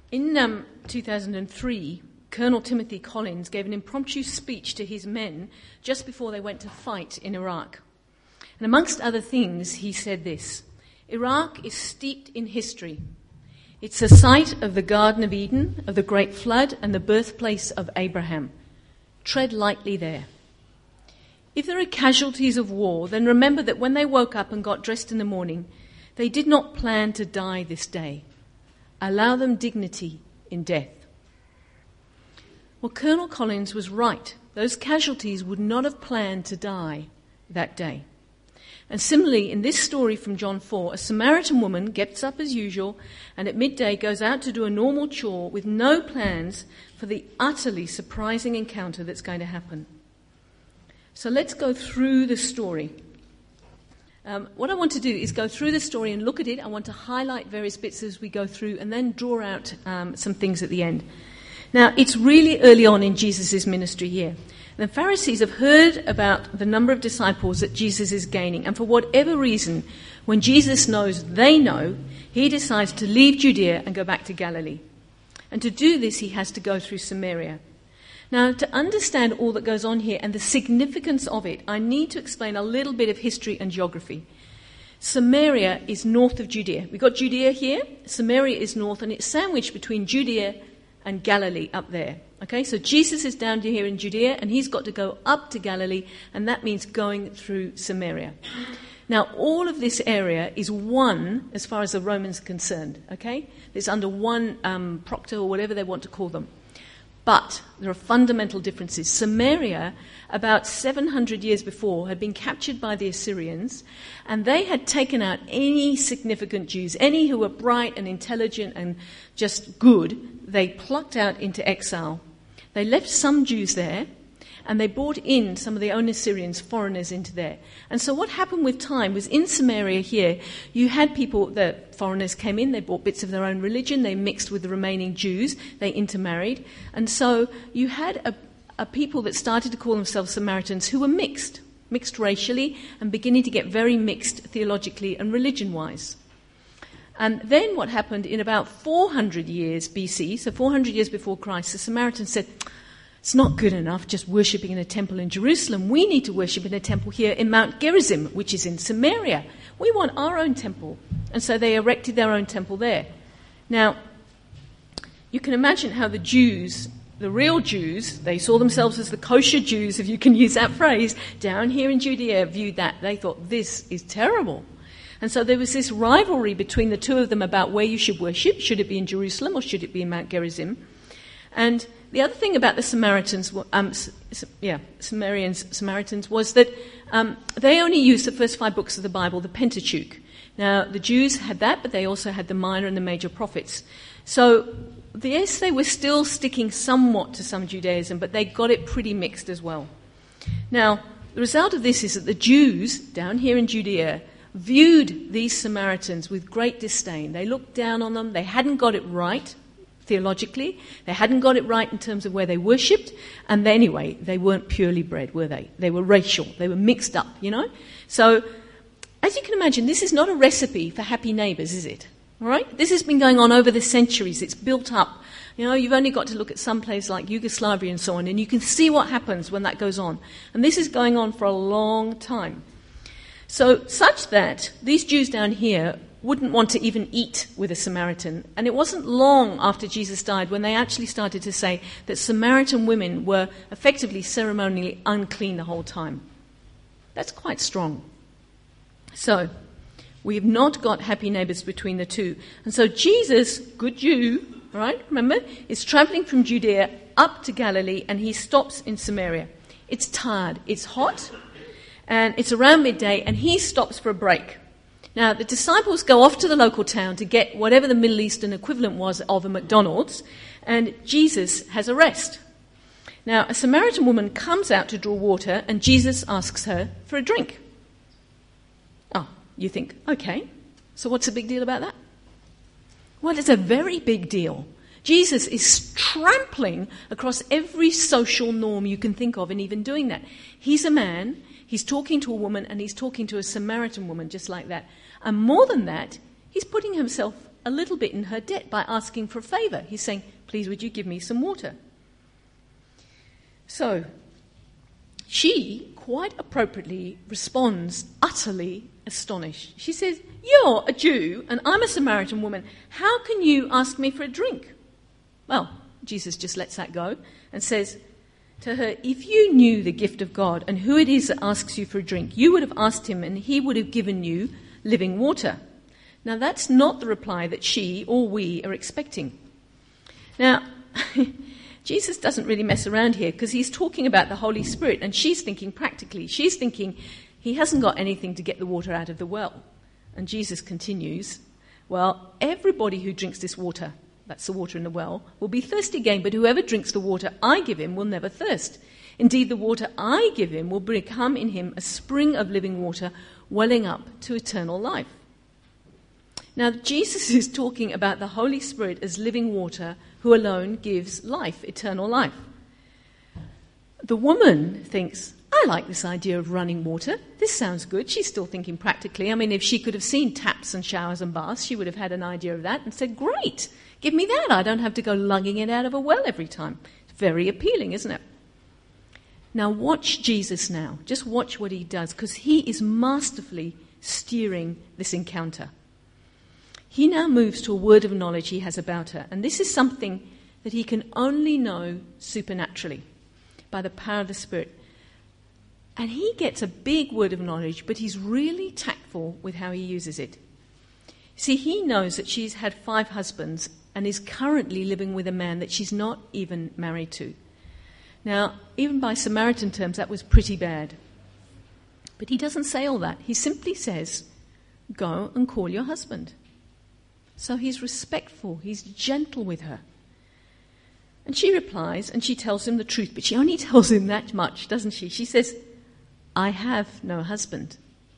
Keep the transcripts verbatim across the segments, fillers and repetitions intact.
In um, two thousand three, Colonel Timothy Collins gave an impromptu speech to his men just before they went to fight in Iraq. And amongst other things, he said this: Iraq is steeped in history. It's the site of the Garden of Eden, of the Great Flood, and the birthplace of Abraham. Tread lightly there. If there are casualties of war, then remember that when they woke up and got dressed in the morning, they did not plan to die this day. Allow them dignity in death. Well, Colonel Collins was right. Those casualties would not have planned to die that day. And similarly, in this story from John four, a Samaritan woman gets up as usual and at midday goes out to do a normal chore with no plans for the utterly surprising encounter that's going to happen. So let's go through the story. Um, what I want to do is go through the story and look at it. I want to highlight various bits as we go through and then draw out um, some things at the end. Now, it's really early on in Jesus' ministry here. The Pharisees have heard about the number of disciples that Jesus is gaining, and for whatever reason, when Jesus knows they know, he decides to leave Judea and go back to Galilee. And to do this, he has to go through Samaria. Now, to understand all that goes on here and the significance of it, I need to explain a little bit of history and geography. Samaria is north of Judea. We've got Judea here, Samaria is north, and it's sandwiched between Judea and Galilee up there. Okay, so Jesus is down here in Judea, and he's got to go up to Galilee, and that means going through Samaria. Now, all of this area is one, as far as the Romans are concerned, okay? It's under one um, proctor or whatever they want to call them. But there are fundamental differences. Samaria, about seven hundred years before, had been captured by the Assyrians, and they had taken out any significant Jews, any who were bright and intelligent and just good, they plucked out into exile. They left some Jews there, and they brought in some of the own Assyrians, foreigners, into there. And so what happened with time was in Samaria here, you had people, the foreigners came in, they brought bits of their own religion, they mixed with the remaining Jews, they intermarried. And so you had a, a people that started to call themselves Samaritans who were mixed, mixed racially, and beginning to get very mixed theologically and religion-wise. And then what happened in about four hundred years B C, so four hundred years before Christ, the Samaritans said, it's not good enough just worshipping in a temple in Jerusalem. We need to worship in a temple here in Mount Gerizim, which is in Samaria. We want our own temple. And so they erected their own temple there. Now, you can imagine how the Jews, the real Jews, they saw themselves as the kosher Jews, if you can use that phrase, down here in Judea, viewed that. They thought, this is terrible. And so there was this rivalry between the two of them about where you should worship. Should it be in Jerusalem or should it be in Mount Gerizim? And the other thing about the Samaritans, um, yeah, Samaritans, Samaritans was that um, they only used the first five books of the Bible, the Pentateuch. Now, the Jews had that, but they also had the minor and the major prophets. So, yes, they were still sticking somewhat to some Judaism, but they got it pretty mixed as well. Now, the result of this is that the Jews down here in Judea viewed these Samaritans with great disdain. They looked down on them. They hadn't got it right theologically. They hadn't got it right in terms of where they worshipped. And anyway, they weren't purely bred, were they? They were racial. They were mixed up, you know? So, as you can imagine, this is not a recipe for happy neighbours, is it? All right? This has been going on over the centuries. It's built up. You know, you've only got to look at some place like Yugoslavia and so on, and you can see what happens when that goes on. And this is going on for a long time. So, such that these Jews down here wouldn't want to even eat with a Samaritan. And it wasn't long after Jesus died when they actually started to say that Samaritan women were effectively ceremonially unclean the whole time. That's quite strong. So, we have not got happy neighbours between the two. And so Jesus, good Jew, right, remember, is travelling from Judea up to Galilee, and he stops in Samaria. It's tired, it's hot, and it's around midday, and he stops for a break. Now, the disciples go off to the local town to get whatever the Middle Eastern equivalent was of a McDonald's, and Jesus has a rest. Now, a Samaritan woman comes out to draw water, and Jesus asks her for a drink. Oh, you think, okay, so what's the big deal about that? Well, it's a very big deal. Jesus is trampling across every social norm you can think of, and even doing that. He's a man, he's talking to a woman, and he's talking to a Samaritan woman just like that. And more than that, he's putting himself a little bit in her debt by asking for a favour. He's saying, please, would you give me some water? So, she quite appropriately responds utterly astonished. She says, you're a Jew and I'm a Samaritan woman. How can you ask me for a drink? Well, Jesus just lets that go and says to her, if you knew the gift of God and who it is that asks you for a drink, you would have asked him and he would have given you living water. Now, that's not the reply that she or we are expecting. Now, Jesus doesn't really mess around here because he's talking about the Holy Spirit and she's thinking practically. She's thinking he hasn't got anything to get the water out of the well. And Jesus continues, well, everybody who drinks this water, that's the water in the well, will be thirsty again, but whoever drinks the water I give him will never thirst. Indeed, the water I give him will become in him a spring of living water welling up to eternal life. Now, Jesus is talking about the Holy Spirit as living water who alone gives life, eternal life. The woman thinks, I like this idea of running water. This sounds good. She's still thinking practically. I mean, if she could have seen taps and showers and baths, she would have had an idea of that and said, great, give me that. I don't have to go lugging it out of a well every time. It's very appealing, isn't it? Now watch Jesus now. Just watch what he does, because he is masterfully steering this encounter. He now moves to a word of knowledge he has about her, and this is something that he can only know supernaturally, by the power of the Spirit. And he gets a big word of knowledge, but he's really tactful with how he uses it. See, he knows that she's had five husbands and is currently living with a man that she's not even married to. Now, even by Samaritan terms, that was pretty bad. But he doesn't say all that. He simply says, go and call your husband. So he's respectful, he's gentle with her. And she replies, and she tells him the truth, but she only tells him that much, doesn't she? She says, I have no husband.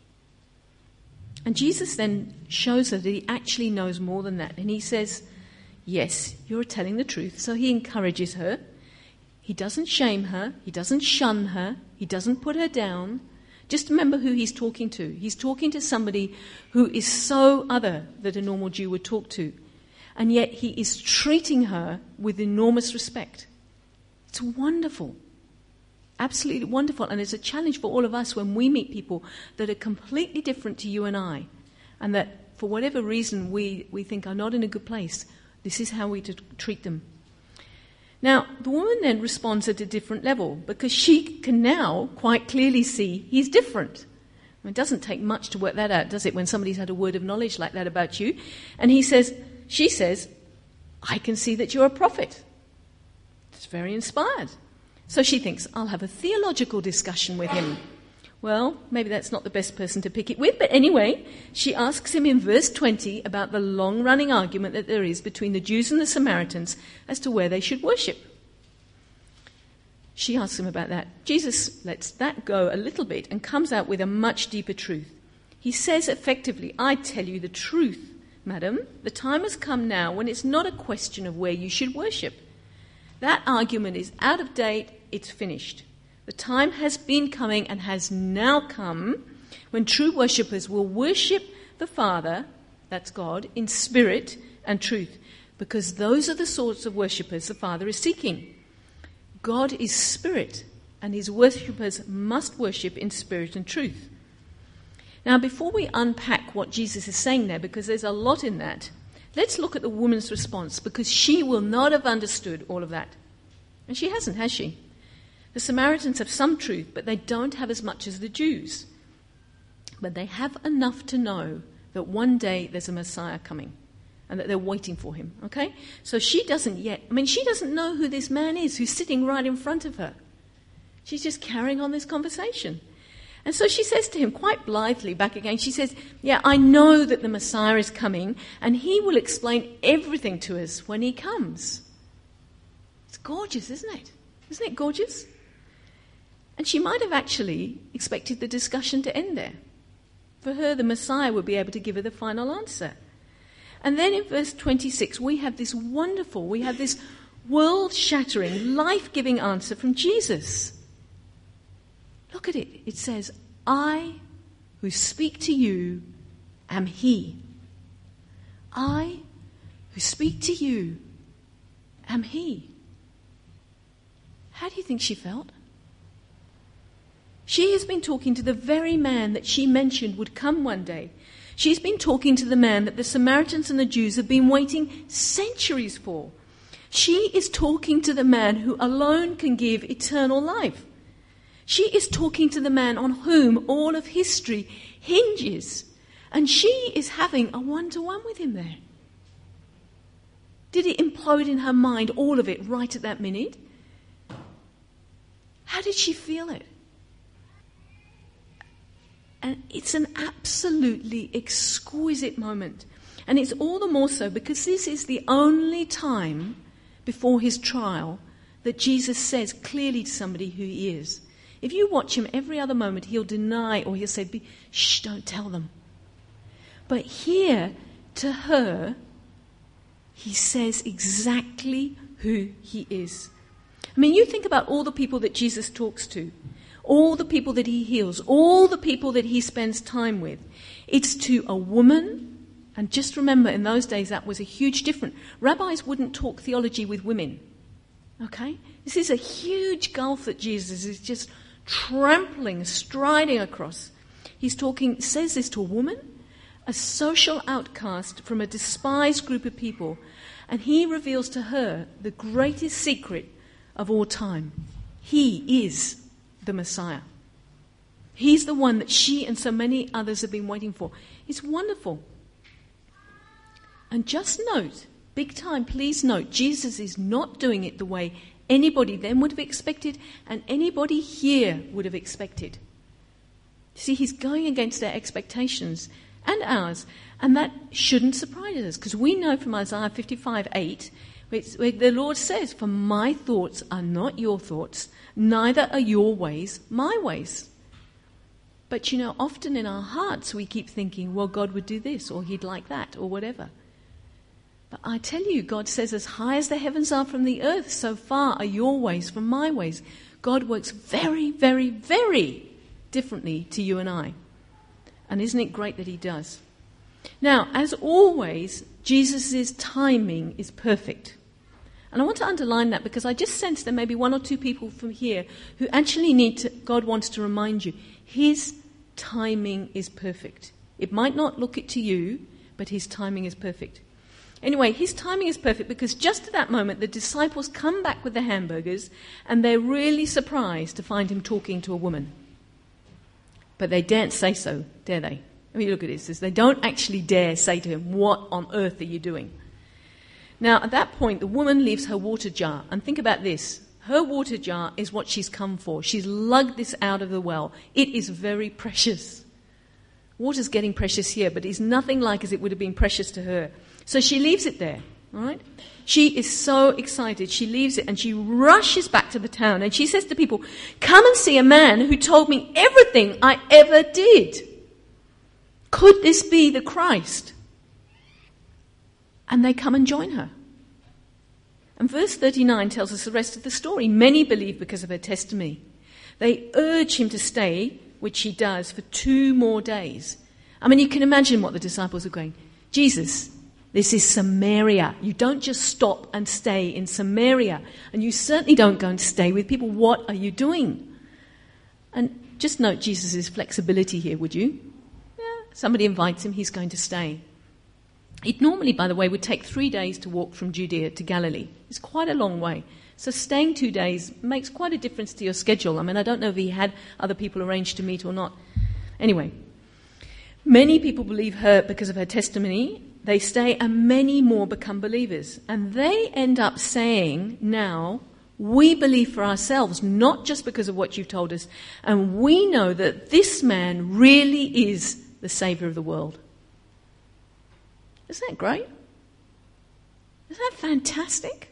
And Jesus then shows her that he actually knows more than that. And he says, yes, you're telling the truth. So he encourages her. He doesn't shame her. He doesn't shun her. He doesn't put her down. Just remember who he's talking to. He's talking to somebody who is so other that a normal Jew would talk to. And yet he is treating her with enormous respect. It's wonderful. Absolutely wonderful. And it's a challenge for all of us when we meet people that are completely different to you and I, and that for whatever reason we, we think are not in a good place. This is how we to treat them. Now, the woman then responds at a different level because she can now quite clearly see he's different. I mean, it doesn't take much to work that out, does it, when somebody's had a word of knowledge like that about you? And he says, she says, I can see that you're a prophet. It's very inspired. So she thinks, I'll have a theological discussion with him. Well, maybe that's not the best person to pick it with, but anyway, she asks him in verse twenty about the long-running argument that there is between the Jews and the Samaritans as to where they should worship. She asks him about that. Jesus lets that go a little bit and comes out with a much deeper truth. He says effectively, I tell you the truth, madam, the time has come now when it's not a question of where you should worship. That argument is out of date, it's finished. The time has been coming and has now come when true worshippers will worship the Father, that's God, in spirit and truth, because those are the sorts of worshippers the Father is seeking. God is spirit, and his worshippers must worship in spirit and truth. Now, before we unpack what Jesus is saying there, because there's a lot in that, let's look at the woman's response, because she will not have understood all of that. And she hasn't, has she? The Samaritans have some truth, but they don't have as much as the Jews. But they have enough to know that one day there's a Messiah coming and that they're waiting for him, okay? So she doesn't yet, I mean, she doesn't know who this man is who's sitting right in front of her. She's just carrying on this conversation. And so she says to him quite blithely back again, she says, yeah, I know that the Messiah is coming and he will explain everything to us when he comes. It's gorgeous, isn't it? Isn't it gorgeous? And she might have actually expected the discussion to end there. For her, the Messiah would be able to give her the final answer. And then in verse twenty-six, we have this wonderful, we have this world-shattering, life-giving answer from Jesus. Look at it. It says, I who speak to you am he. I who speak to you am he. How do you think she felt? She has been talking to the very man that she mentioned would come one day. She's been talking to the man that the Samaritans and the Jews have been waiting centuries for. She is talking to the man who alone can give eternal life. She is talking to the man on whom all of history hinges. And she is having a one-to-one with him there. Did it implode in her mind, all of it, right at that minute? How did she feel it? And it's an absolutely exquisite moment. And it's all the more so because this is the only time before his trial that Jesus says clearly to somebody who he is. If you watch him every other moment, he'll deny or he'll say, shh, don't tell them. But here, to her, he says exactly who he is. I mean, you think about all the people that Jesus talks to, all the people that he heals, all the people that he spends time with. It's to a woman, and just remember, in those days that was a huge difference. Rabbis wouldn't talk theology with women, okay? This is a huge gulf that Jesus is just trampling, striding across. He's talking, says this to a woman, a social outcast from a despised group of people, and he reveals to her the greatest secret of all time. He is the Messiah. He's the one that she and so many others have been waiting for. It's wonderful. And just note, big time, please note, Jesus is not doing it the way anybody then would have expected and anybody here would have expected. See, he's going against their expectations and ours, and that shouldn't surprise us, because we know from Isaiah fifty-five eight, where the Lord says, for my thoughts are not your thoughts, neither are your ways my ways. But you know, often in our hearts we keep thinking, well, God would do this, or he'd like that, or whatever. But I tell you, God says, as high as the heavens are from the earth, so far are your ways from my ways. God works very, very, very differently to you and I. And isn't it great that he does? Now, as always, Jesus' timing is perfect. And I want to underline that because I just sense there may be one or two people from here who actually need to, God wants to remind you, his timing is perfect. It might not look it to you, but his timing is perfect. Anyway, his timing is perfect because just at that moment, the disciples come back with the hamburgers and they're really surprised to find him talking to a woman. But they daren't say so, dare they? I mean, look at this. They don't actually dare say to him, what on earth are you doing? Now, at that point, the woman leaves her water jar. And think about this. Her water jar is what she's come for. She's lugged this out of the well. It is very precious. Water's getting precious here, but it's nothing like as it would have been precious to her. So she leaves it there, all right? She is so excited. She leaves it and she rushes back to the town. And she says to people, come and see a man who told me everything I ever did. Could this be the Christ? And they come and join her. And verse thirty-nine tells us the rest of the story. Many believe because of her testimony. They urge him to stay, which he does, for two more days. I mean, you can imagine what the disciples are going, Jesus, this is Samaria. You don't just stop and stay in Samaria. And you certainly don't go and stay with people. What are you doing? And just note Jesus' flexibility here, would you? Yeah, somebody invites him, he's going to stay. It normally, by the way, would take three days to walk from Judea to Galilee. It's quite a long way. So staying two days makes quite a difference to your schedule. I mean, I don't know if he had other people arranged to meet or not. Anyway, many people believe her because of her testimony. They stay and many more become believers. And they end up saying now, we believe for ourselves, not just because of what you've told us. And we know that this man really is the Saviour of the world. Isn't that great? Isn't that fantastic?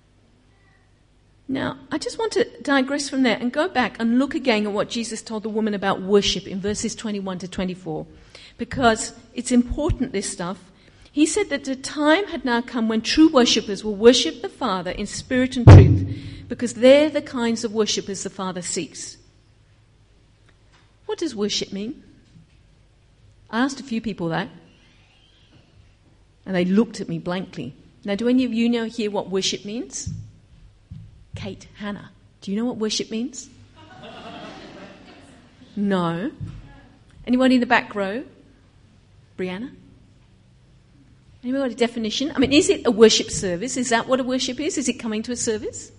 Now, I just want to digress from there and go back and look again at what Jesus told the woman about worship in verses twenty-one to twenty-four. Because it's important, this stuff. He said that the time had now come when true worshippers will worship the Father in spirit and truth, because they're the kinds of worshippers the Father seeks. What does worship mean? I asked a few people that, and they looked at me blankly. Now, do any of you know here what worship means? Kate, Hannah, do you know what worship means? No. Anybody in the back row? Brianna? Anybody got a definition? I mean, is it a worship service? Is that what a worship is? Is it coming to a service?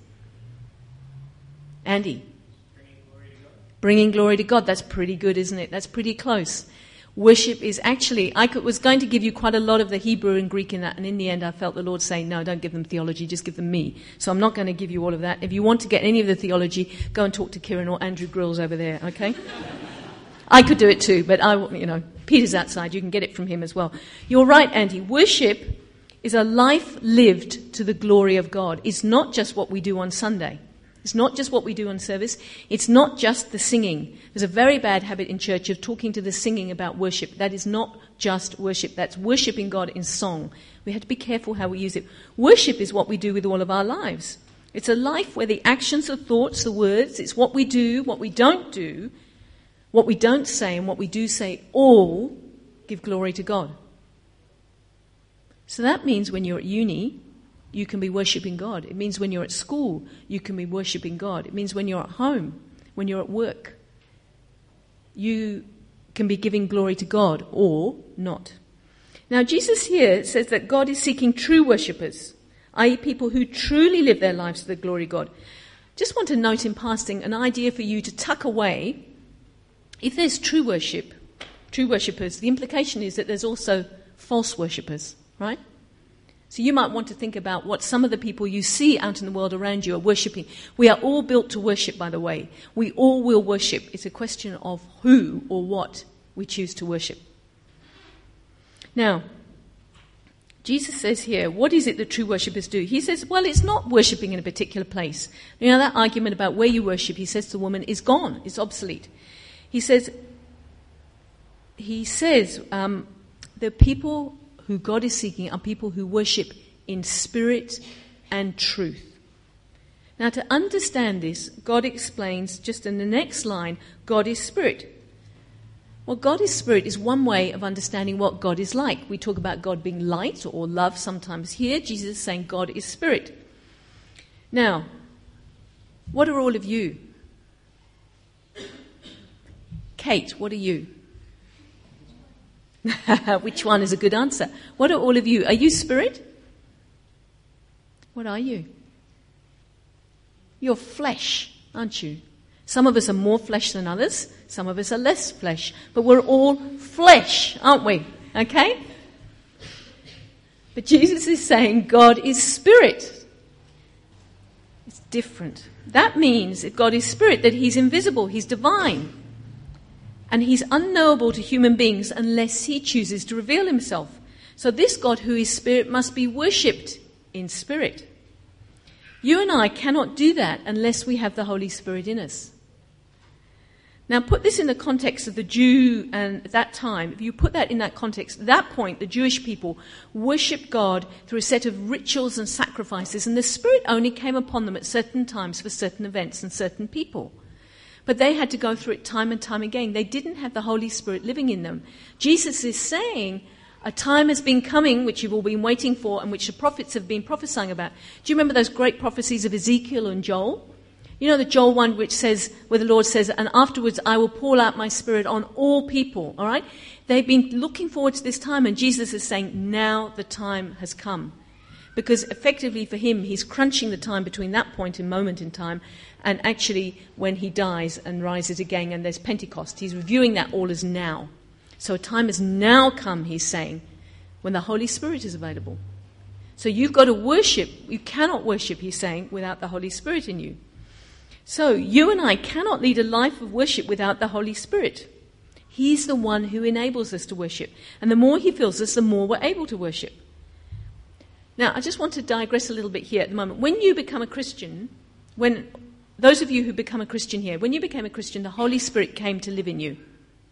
Andy? Bringing glory to God. Bringing glory to God. That's pretty good, isn't it? That's pretty close. Worship is actually, I could, was going to give you quite a lot of the Hebrew and Greek in that, and in the end I felt the Lord saying, no, don't give them theology, just give them me. So I'm not going to give you all of that. If you want to get any of the theology, go and talk to Kieran or Andrew Grills over there, okay? I could do it too, but I, you know, Peter's outside, you can get it from him as well. You're right, Andy. Worship is a life lived to the glory of God. It's not just what we do on Sunday. It's not just what we do on service. It's not just the singing. There's a very bad habit in church of talking to the singing about worship. That is not just worship. That's worshiping God in song. We have to be careful how we use it. Worship is what we do with all of our lives. It's a life where the actions, the thoughts, the words, it's what we do, what we don't do, what we don't say and what we do say all give glory to God. So that means when you're at uni, you can be worshipping God. It means when you're at school, you can be worshipping God. It means when you're at home, when you're at work, you can be giving glory to God or not. Now, Jesus here says that God is seeking true worshippers, that is people who truly live their lives to the glory of God. Just want to note in passing an idea for you to tuck away. If there's true worship, true worshippers, the implication is that there's also false worshippers, right? So you might want to think about what some of the people you see out in the world around you are worshipping. We are all built to worship, by the way. We all will worship. It's a question of who or what we choose to worship. Now, Jesus says here, what is it that true worshippers do? He says, well, it's not worshipping in a particular place. You know, that argument about where you worship, he says to the woman, is gone. It's obsolete. He says, he says, um, the people who God is seeking are people who worship in spirit and truth. Now, to understand this, God explains just in the next line, God is spirit. Well, God is spirit is one way of understanding what God is like. We talk about God being light or love sometimes here. Jesus is saying God is spirit. Now, what are all of you? Kate, what are you? Which one is a good answer? What are all of you? Are you spirit? What are you? You're flesh, aren't you? Some of us are more flesh than others. Some of us are less flesh. But we're all flesh, aren't we? Okay? But Jesus is saying God is spirit. It's different. That means if God is spirit, that he's invisible, he's divine. And he's unknowable to human beings unless he chooses to reveal himself. So this God who is spirit must be worshipped in spirit. You and I cannot do that unless we have the Holy Spirit in us. Now put this in the context of the Jew and at that time. If you put that in that context, at that point the Jewish people worshipped God through a set of rituals and sacrifices, and the Spirit only came upon them at certain times for certain events and certain people. But they had to go through it time and time again. They didn't have the Holy Spirit living in them. Jesus is saying a time has been coming, which you've all been waiting for, and which the prophets have been prophesying about. Do you remember those great prophecies of Ezekiel and Joel? You know the Joel one which says, where the Lord says, and afterwards I will pour out my Spirit on all people, all right? They've been looking forward to this time, and Jesus is saying, now the time has come. Because effectively for him, he's crunching the time between that point and moment in time and actually when he dies and rises again and there's Pentecost. He's reviewing that all as now. So a time has now come, he's saying, when the Holy Spirit is available. So you've got to worship. You cannot worship, he's saying, without the Holy Spirit in you. So you and I cannot lead a life of worship without the Holy Spirit. He's the one who enables us to worship. And the more he fills us, the more we're able to worship. Now, I just want to digress a little bit here at the moment. When you become a Christian, when those of you who become a Christian here, when you became a Christian, the Holy Spirit came to live in you.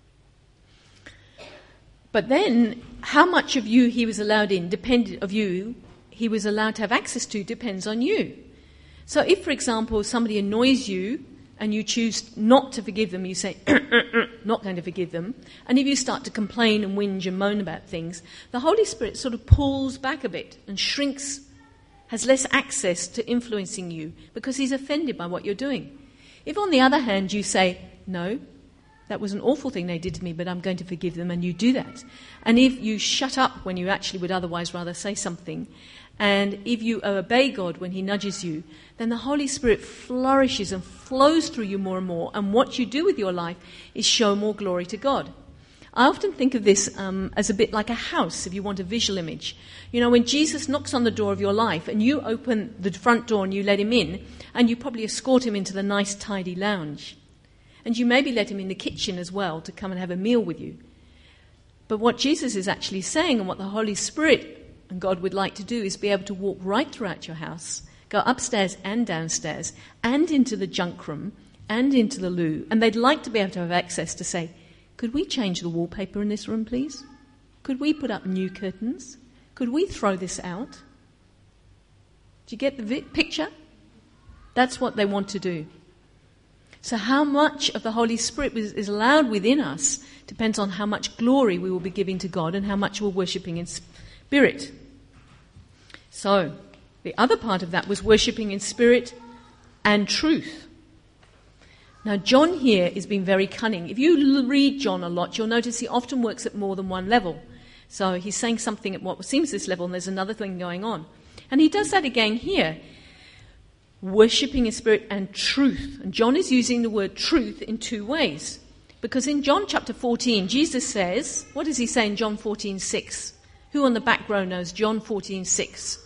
But then, how much of you he was allowed in, depended of you, he was allowed to have access to, depends on you. So if, for example, somebody annoys you and you choose not to forgive them, you say, not going to forgive them, and if you start to complain and whinge and moan about things, the Holy Spirit sort of pulls back a bit and shrinks has less access to influencing you because he's offended by what you're doing. If, on the other hand, you say, no, that was an awful thing they did to me, but I'm going to forgive them, and you do that. And if you shut up when you actually would otherwise rather say something, and if you obey God when he nudges you, then the Holy Spirit flourishes and flows through you more and more, and what you do with your life is show more glory to God. I often think of this um, as a bit like a house, if you want a visual image. You know, when Jesus knocks on the door of your life and you open the front door and you let him in, and you probably escort him into the nice, tidy lounge. And you maybe let him in the kitchen as well to come and have a meal with you. But what Jesus is actually saying, and what the Holy Spirit and God would like to do, is be able to walk right throughout your house, go upstairs and downstairs, and into the junk room, and into the loo. And they'd like to be able to have access to say, could we change the wallpaper in this room, please? Could we put up new curtains? Could we throw this out? Do you get the vi- picture? That's what they want to do. So how much of the Holy Spirit is allowed within us depends on how much glory we will be giving to God and how much we're worshipping in spirit. So the other part of that was worshipping in spirit and truth. Now, John here is being very cunning. If you read John a lot, you'll notice he often works at more than one level. So he's saying something at what seems this level, and there's another thing going on. And he does that again here. Worshipping in spirit and truth. And John is using the word truth in two ways. Because in John chapter fourteen, Jesus says, what does he say in John fourteen six? Who on the back row knows John fourteen six?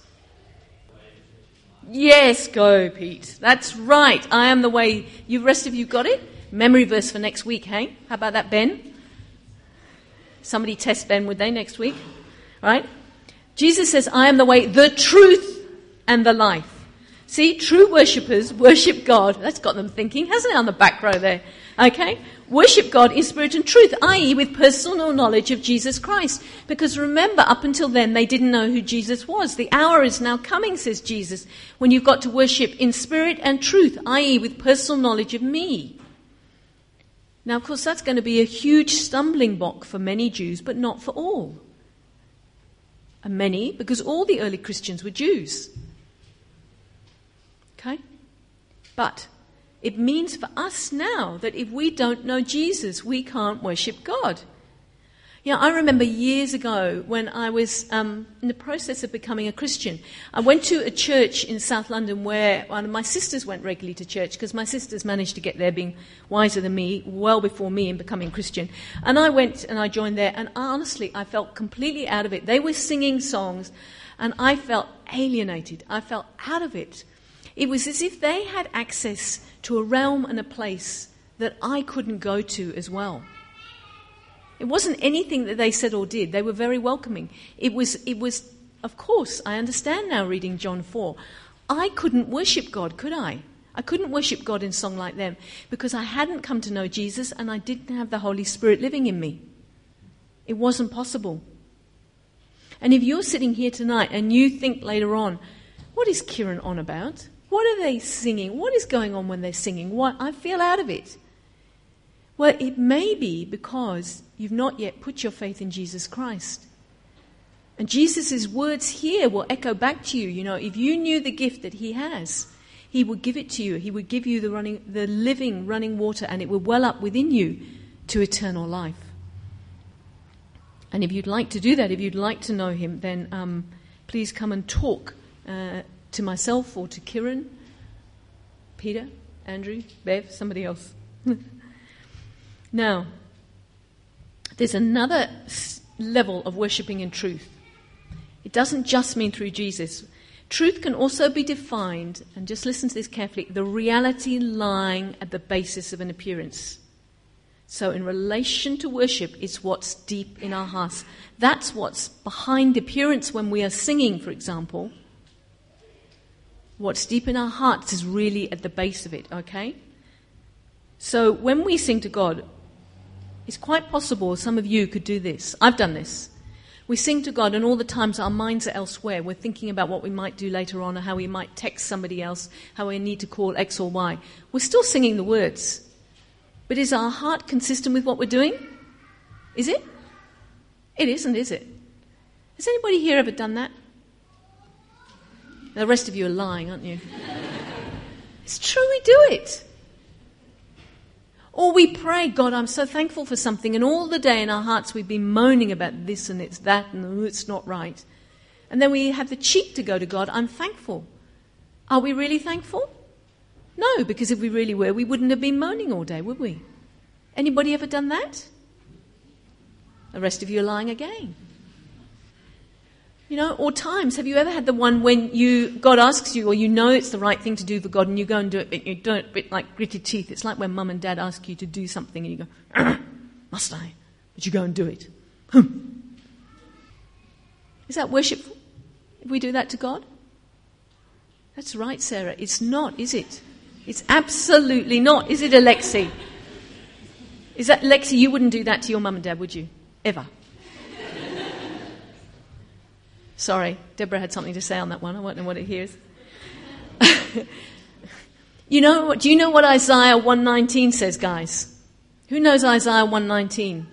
Yes, go, Pete. That's right. I am the way. You rest of you got it? Memory verse for next week, hey? How about that, Ben? Somebody test Ben, would they, next week? Right? Jesus says, I am the way, the truth, and the life. See, true worshippers worship God. That's got them thinking, hasn't it, on the back row there? Okay? Worship God in spirit and truth, that is with personal knowledge of Jesus Christ. Because remember, up until then, they didn't know who Jesus was. The hour is now coming, says Jesus, when you've got to worship in spirit and truth, that is with personal knowledge of me. Now, of course, that's going to be a huge stumbling block for many Jews, but not for all. And many, because all the early Christians were Jews. Okay? But it means for us now that if we don't know Jesus, we can't worship God. You know, I remember years ago when I was um, in the process of becoming a Christian, I went to a church in South London where one of my sisters went regularly to church, because my sisters managed to get there being wiser than me, well before me in becoming Christian. And I went and I joined there, and honestly, I felt completely out of it. They were singing songs, and I felt alienated. I felt out of it. It was as if they had access to a realm and a place that I couldn't go to as well. It wasn't anything that they said or did. They were very welcoming. It was, it was, of course, I understand now reading John four. I couldn't worship God, could I? I couldn't worship God in song like them because I hadn't come to know Jesus and I didn't have the Holy Spirit living in me. It wasn't possible. And if you're sitting here tonight and you think later on, what is Kieran on about? What are they singing? What is going on when they're singing? What? I feel out of it. Well, it may be because you've not yet put your faith in Jesus Christ. And Jesus' words here will echo back to you. You know, if you knew the gift that he has, he would give it to you. He would give you the running, the living running water, and it would well up within you to eternal life. And if you'd like to do that, if you'd like to know him, then um, please come and talk uh, to myself or to Kieran, Peter, Andrew, Bev, somebody else. Now, there's another level of worshipping in truth. It doesn't just mean through Jesus. Truth can also be defined, and just listen to this carefully, the reality lying at the basis of an appearance. So in relation to worship, it's what's deep in our hearts. That's what's behind the appearance when we are singing, for example. What's deep in our hearts is really at the base of it, okay? So when we sing to God, it's quite possible some of you could do this. I've done this. We sing to God, and all the times our minds are elsewhere. We're thinking about what we might do later on, or how we might text somebody else, how we need to call X or Y. We're still singing the words. But is our heart consistent with what we're doing? Is it? It isn't, is it? Has anybody here ever done that? The rest of you are lying, aren't you? It's true, we do it. Or we pray, God, I'm so thankful for something, and all the day in our hearts we've been moaning about this and it's that and it's not right. And then we have the cheek to go to God, I'm thankful. Are we really thankful? No, because if we really were, we wouldn't have been moaning all day, would we? Anybody ever done that? The rest of you are lying again. You know, or times, have you ever had the one when you God asks you, or you know it's the right thing to do for God, and you go and do it, but you do it with like gritted teeth? It's like when mum and dad ask you to do something, and you go, must I? But you go and do it. Is that worshipful? If we do that to God? That's right, Sarah. It's not, is it? It's absolutely not. Is it, Alexi? Is that, Alexi, you wouldn't do that to your mum and dad, would you? Ever? Sorry, Deborah had something to say on that one. I won't know what it hears. You know what? Do you know what Isaiah one nineteen says, guys? Who knows Isaiah one nineteen?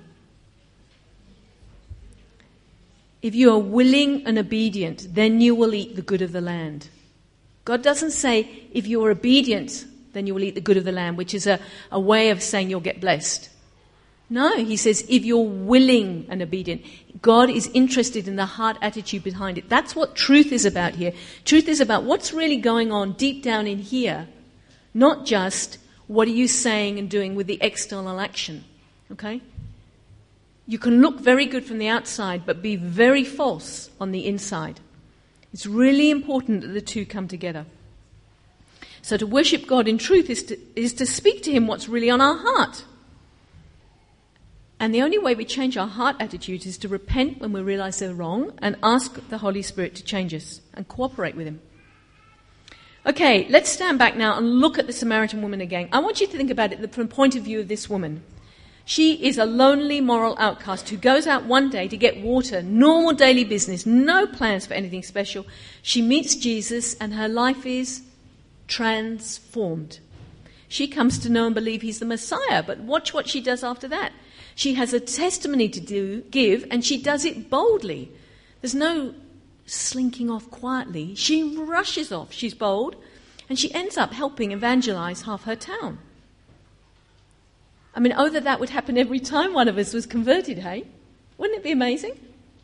If you are willing and obedient, then you will eat the good of the land. God doesn't say, if you are obedient, then you will eat the good of the land, which is a, a way of saying you'll get blessed. No, he says, if you're willing and obedient. God is interested in the heart attitude behind it. That's what truth is about here. Truth is about what's really going on deep down in here, not just what are you saying and doing with the external action. Okay? You can look very good from the outside, but be very false on the inside. It's really important that the two come together. So to worship God in truth is to, is to speak to him what's really on our heart. And the only way we change our heart attitudes is to repent when we realize they're wrong and ask the Holy Spirit to change us and cooperate with him. Okay, let's stand back now and look at the Samaritan woman again. I want you to think about it from the point of view of this woman. She is a lonely moral outcast who goes out one day to get water, normal daily business, no plans for anything special. She meets Jesus and her life is transformed. She comes to know and believe he's the Messiah, but watch what she does after that. She has a testimony to do, give, and she does it boldly. There's no slinking off quietly. She rushes off. She's bold, and she ends up helping evangelize half her town. I mean, oh, that that would happen every time one of us was converted, hey? Wouldn't it be amazing?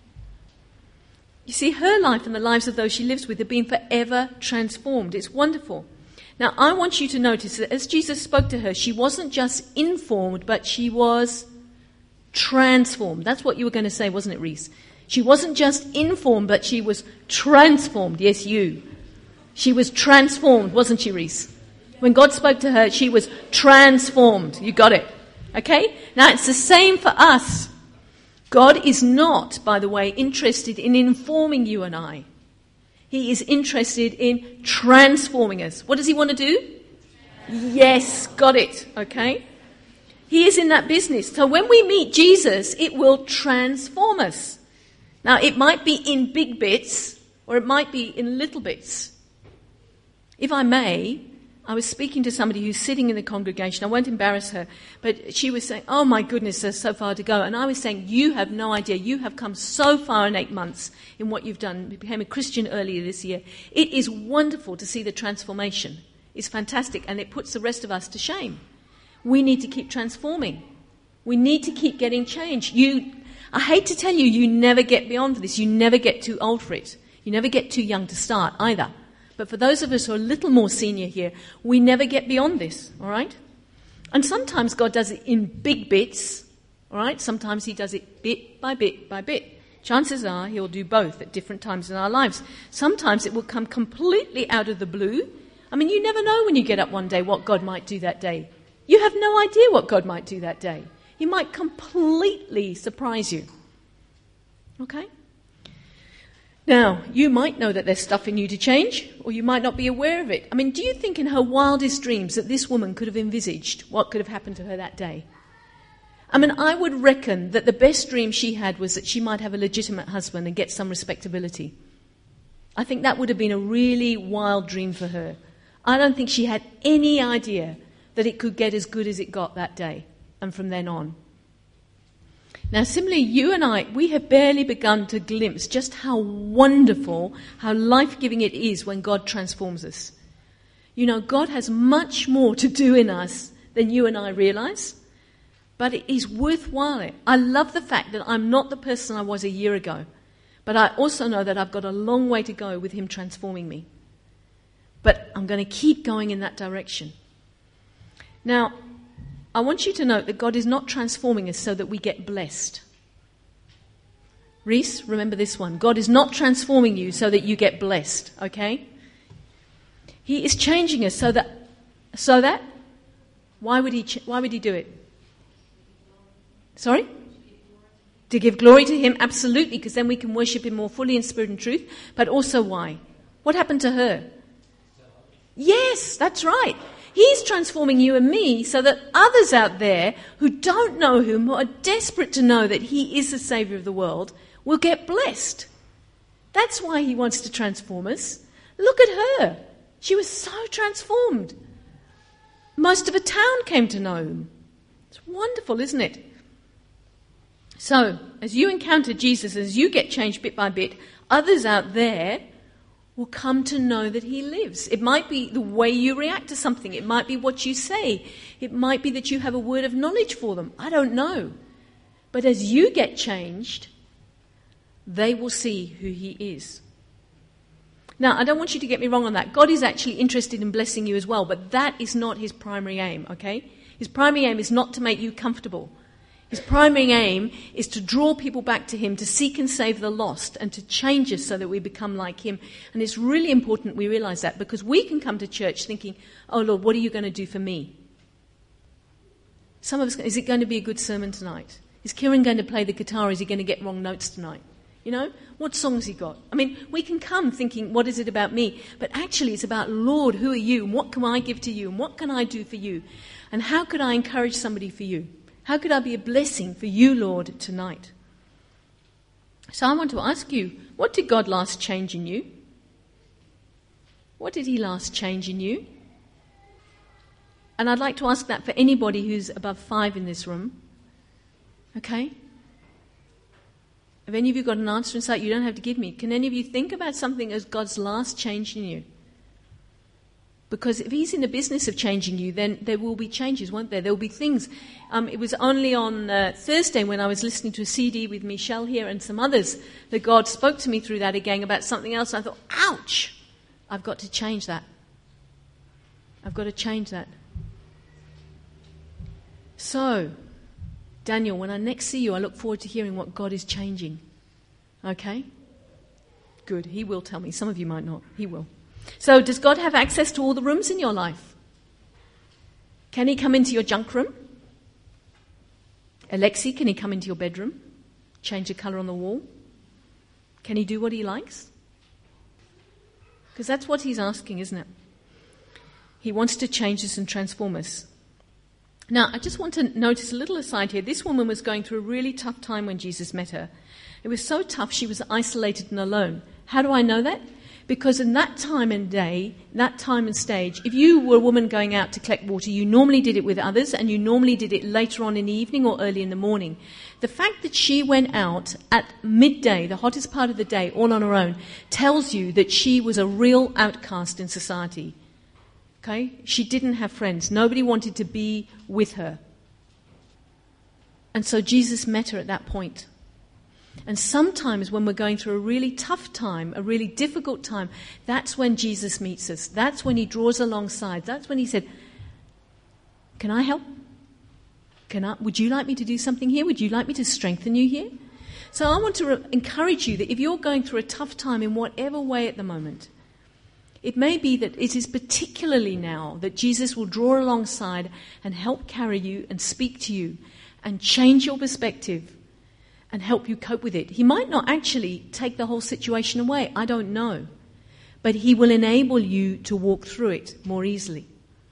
You see, her life and the lives of those she lives with have been forever transformed. It's wonderful. Now, I want you to notice that as Jesus spoke to her, she wasn't just informed, but she was transformed. That's what you were going to say, wasn't it, Reese? She wasn't just informed, but she was transformed. Yes, you. She was transformed, wasn't she, Reese? When God spoke to her, she was transformed. You got it. Okay? Now, it's the same for us. God is not, by the way, interested in informing you and I. He is interested in transforming us. What does he want to do? Yes, got it. Okay? He is in that business. So when we meet Jesus, it will transform us. Now, it might be in big bits, or it might be in little bits. If I may, I was speaking to somebody who's sitting in the congregation. I won't embarrass her, but she was saying, oh my goodness, there's so far to go. And I was saying, you have no idea. You have come so far in eight months in what you've done. You became a Christian earlier this year. It is wonderful to see the transformation. It's fantastic, and it puts the rest of us to shame. We need to keep transforming. We need to keep getting change. You, I hate to tell you, you never get beyond this. You never get too old for it. You never get too young to start either. But for those of us who are a little more senior here, we never get beyond this, all right? And sometimes God does it in big bits, all right? Sometimes he does it bit by bit by bit. Chances are he'll do both at different times in our lives. Sometimes it will come completely out of the blue. I mean, you never know when you get up one day what God might do that day. You have no idea what God might do that day. He might completely surprise you. Okay? Now, you might know that there's stuff in you to change, or you might not be aware of it. I mean, do you think in her wildest dreams that this woman could have envisaged what could have happened to her that day? I mean, I would reckon that the best dream she had was that she might have a legitimate husband and get some respectability. I think that would have been a really wild dream for her. I don't think she had any idea that it could get as good as it got that day and from then on. Now, similarly, you and I, we have barely begun to glimpse just how wonderful, how life-giving it is when God transforms us. You know, God has much more to do in us than you and I realize, but it is worthwhile. I love the fact that I'm not the person I was a year ago, but I also know that I've got a long way to go with him transforming me. But I'm going to keep going in that direction. Now, I want you to note that God is not transforming us so that we get blessed. Reese, remember this one. God is not transforming you so that you get blessed, okay? He is changing us so that, so that, why would he, ch- why would he do it? Sorry? To give glory to him, absolutely, because then we can worship him more fully in spirit and truth. But also why? What happened to her? Yes, that's right. He's transforming you and me so that others out there who don't know him, who are desperate to know that he is the Saviour of the world, will get blessed. That's why he wants to transform us. Look at her. She was so transformed. Most of a town came to know him. It's wonderful, isn't it? So, as you encounter Jesus, as you get changed bit by bit, others out there will come to know that he lives. It might be the way you react to something. It might be what you say. It might be that you have a word of knowledge for them. I don't know. But as you get changed, they will see who he is. Now, I don't want you to get me wrong on that. God is actually interested in blessing you as well, but that is not his primary aim, okay? His primary aim is not to make you comfortable. His primary aim is to draw people back to him, to seek and save the lost, and to change us so that we become like him. And it's really important we realize that, because we can come to church thinking, oh Lord, what are you going to do for me? Some of us, is it going to be a good sermon tonight? Is Kieran going to play the guitar? Is he going to get wrong notes tonight? You know, what songs he got? I mean, we can come thinking, what is it about me? But actually it's about, Lord, who are you? And what can I give to you? And what can I do for you? And how could I encourage somebody for you? How could I be a blessing for you, Lord, tonight? So I want to ask you, what did God last change in you? What did he last change in you? And I'd like to ask that for anybody who's above five in this room. Okay? Have any of you got an answer in sight? You don't have to give me. Can any of you think about something as God's last change in you? Because if he's in the business of changing you, then there will be changes, won't there? There will be things. Um, it was only on uh, Thursday when I was listening to a C D with Michelle here and some others that God spoke to me through that again about something else. I thought, ouch, I've got to change that. I've got to change that. So, Daniel, when I next see you, I look forward to hearing what God is changing. Okay? Good. He will tell me. Some of you might not. He will. So does God have access to all the rooms in your life? Can he come into your junk room? Alexi, can he come into your bedroom? Change the colour on the wall? Can he do what he likes? Because that's what he's asking, isn't it? He wants to change us and transform us. Now, I just want to notice a little aside here. This woman was going through a really tough time when Jesus met her. It was so tough she was isolated and alone. How do I know that? Because in that time and day, that time and stage, if you were a woman going out to collect water, you normally did it with others, and you normally did it later on in the evening or early in the morning. The fact that she went out at midday, the hottest part of the day, all on her own, tells you that she was a real outcast in society. Okay? She didn't have friends. Nobody wanted to be with her. And so Jesus met her at that point. And sometimes when we're going through a really tough time, a really difficult time, that's when Jesus meets us. That's when he draws alongside. That's when he said, can I help? Can I, would you like me to do something here? Would you like me to strengthen you here? So I want to re- encourage you that if you're going through a tough time in whatever way at the moment, it may be that it is particularly now that Jesus will draw alongside and help carry you and speak to you and change your perspective and help you cope with it. He might not actually take the whole situation away. I don't know. But he will enable you to walk through it more easily.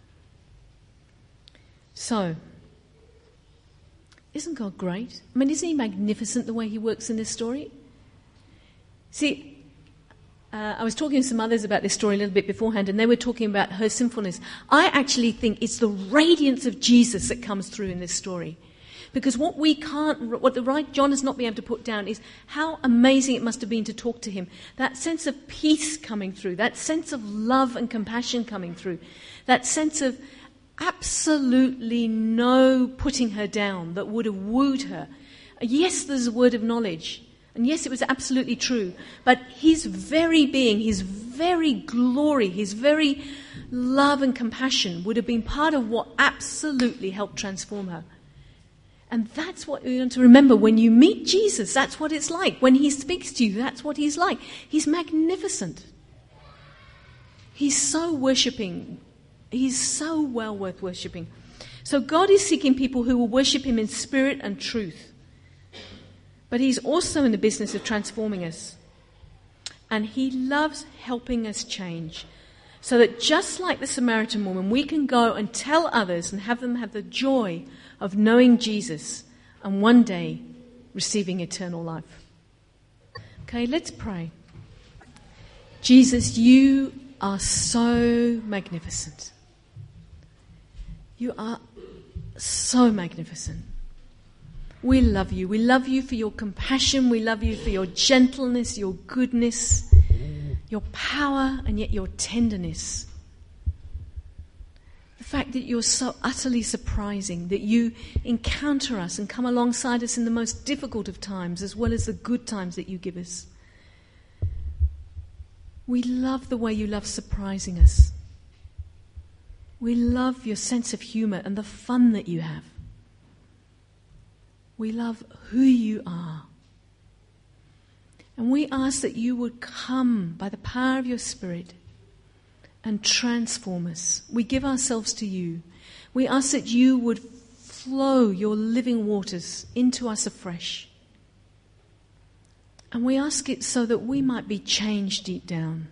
So, isn't God great? I mean, isn't he magnificent the way he works in this story? See, uh, I was talking to some others about this story a little bit beforehand, and they were talking about her sinfulness. I actually think it's the radiance of Jesus that comes through in this story. Because what we can't, what the right John has not been able to put down is how amazing it must have been to talk to him. That sense of peace coming through, that sense of love and compassion coming through, that sense of absolutely no putting her down that would have wooed her. Yes, there's a word of knowledge. And yes, it was absolutely true. But his very being, his very glory, his very love and compassion would have been part of what absolutely helped transform her. And that's what you want to remember when you meet Jesus. That's what it's like. When he speaks to you, that's what he's like. He's magnificent. He's so worshipping. He's so well worth worshipping. So God is seeking people who will worship him in spirit and truth. But he's also in the business of transforming us. And he loves helping us change. So that just like the Samaritan woman, we can go and tell others and have them have the joy of knowing Jesus and one day receiving eternal life. Okay, let's pray. Jesus, you are so magnificent. You are so magnificent. We love you. We love you for your compassion. We love you for your gentleness, your goodness, your power, and yet your tenderness. The fact that you're so utterly surprising, that you encounter us and come alongside us in the most difficult of times as well as the good times that you give us. We love the way you love surprising us. We love your sense of humour and the fun that you have. We love who you are. And we ask that you would come by the power of your Spirit and transform us. We give ourselves to you. We ask that you would flow your living waters into us afresh. And we ask it so that we might be changed deep down.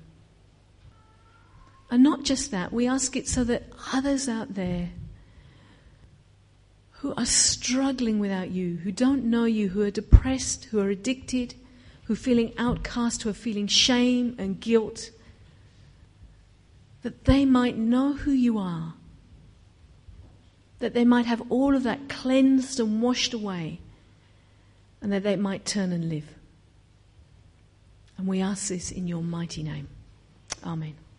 And not just that, we ask it so that others out there who are struggling without you, who don't know you, who are depressed, who are addicted, who are feeling outcast, who are feeling shame and guilt, that they might know who you are, that they might have all of that cleansed and washed away, and that they might turn and live. And we ask this in your mighty name. Amen.